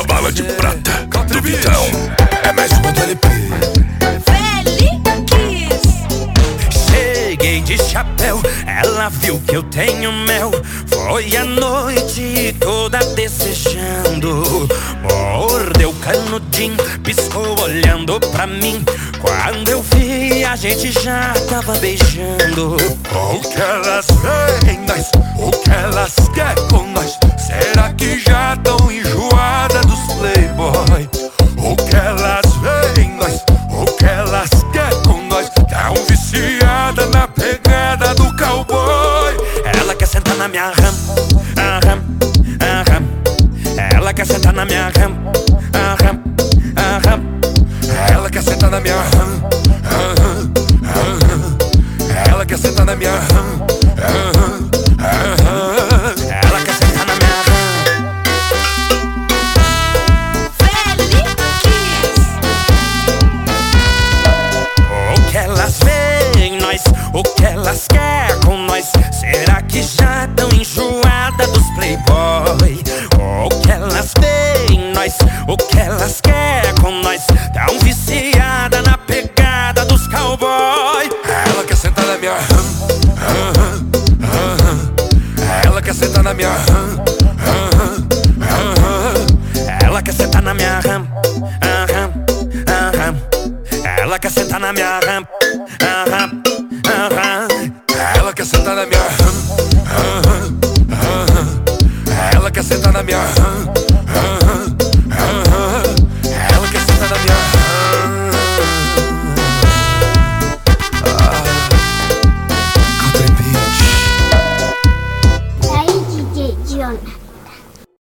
bala de prata do Vitão. É mais uma do LP. Cheguei de chapéu, ela viu que eu tenho mel. Foi a noite toda desejando. Mordeu canudinho, piscou olhando pra mim. Quando eu vi, a gente já tava beijando. O que elas veem em nós, o que elas querem com nós? Será que já tão enjoada dos playboy? O que elas veem em nós, o que elas querem com nós? Tão viciada na pegada do cowboy. Ela quer sentar na minha ram, ram, ram. Ela quer sentar na minha ram, ram, ram. Ela quer sentar na minha ram, ela quer sentar na minha ram, ela quer sentar na minha ram. O que elas veem em nós, o que elas querem com nós? Será que já tão enjoada dos playboy? O que elas veem em nós, o que elas querem com nós? Tão viciada na pegada dos cowboy. ela quer sentar na minha ram, ela quer sentar na minha ram, Ela quer sentar na minha ram, ela quer sentar na minha ram, ela quer sentar na minha ram, ela quer sentar na minha ram, ela quer sentar na minha Aí, DJ Jonah.